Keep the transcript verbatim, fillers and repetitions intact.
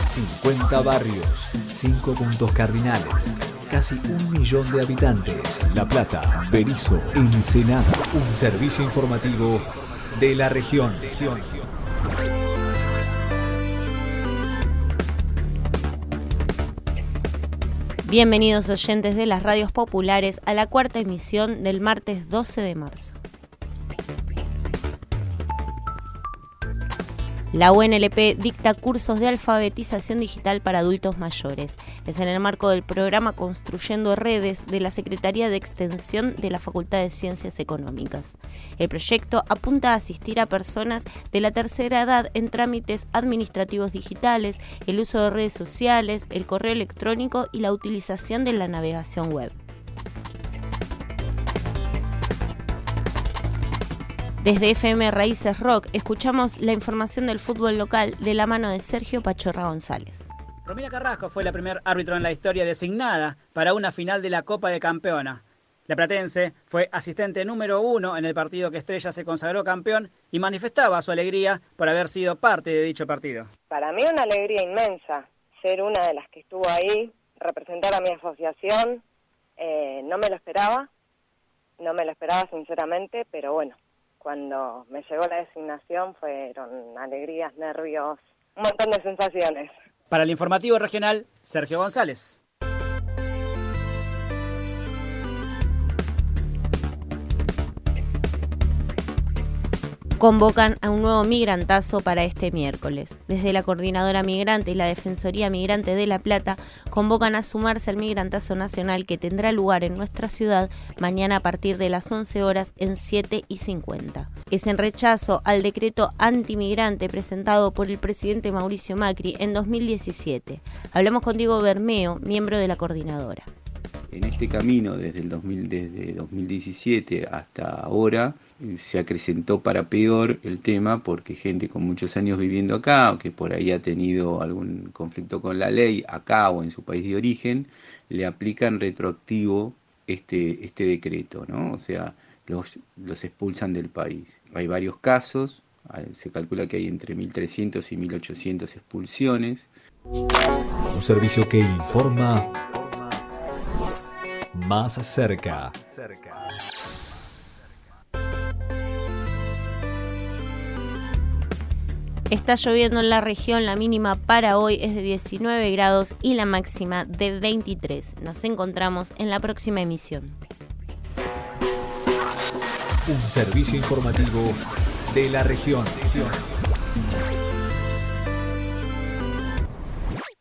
cincuenta barrios, cinco puntos cardinales, casi un millón de habitantes. La Plata, Berisso, Ensenada. Un servicio informativo de la región. Bienvenidos oyentes de las radios populares a la cuarta emisión del martes doce de marzo. La U N L P dicta cursos de alfabetización digital para adultos mayores. Es en el marco del programa Construyendo Redes de la Secretaría de Extensión de la Facultad de Ciencias Económicas. El proyecto apunta a asistir a personas de la tercera edad en trámites administrativos digitales, el uso de redes sociales, el correo electrónico y la utilización de la navegación web. Desde F M Raíces Rock escuchamos la información del fútbol local de la mano de Sergio Pachorra González. Romina Carrasco fue la primer árbitro en la historia designada para una final de la Copa de Campeona. La platense fue asistente número uno en el partido que Estrella se consagró campeón y manifestaba su alegría por haber sido parte de dicho partido. Para mí una alegría inmensa ser una de las que estuvo ahí, representar a mi asociación. Eh, no me lo esperaba, no me lo esperaba sinceramente, pero bueno. Cuando me llegó la designación fueron alegrías, nervios, un montón de sensaciones. Para el informativo regional, Sergio González. Convocan a un nuevo migrantazo para este miércoles. Desde la Coordinadora Migrante y la Defensoría Migrante de La Plata convocan a sumarse al migrantazo nacional que tendrá lugar en nuestra ciudad mañana a partir de las once horas en siete y cincuenta. Es en rechazo al decreto antimigrante presentado por el presidente Mauricio Macri en dos mil diecisiete. Hablamos con Diego Bermeo, miembro de la Coordinadora. En este camino desde el dos mil, desde dos mil diecisiete hasta ahora se acrecentó para peor el tema porque gente con muchos años viviendo acá, que por ahí ha tenido algún conflicto con la ley acá o en su país de origen, le aplican retroactivo este, este decreto, ¿no? O sea, los, los expulsan del país. Hay varios casos, se calcula que hay entre mil trescientas y mil ochocientas expulsiones. Un servicio que informa más cerca. Está lloviendo en la región, la mínima para hoy es de diecinueve grados y la máxima de veintitrés. Nos encontramos en la próxima emisión. Un servicio informativo de la región.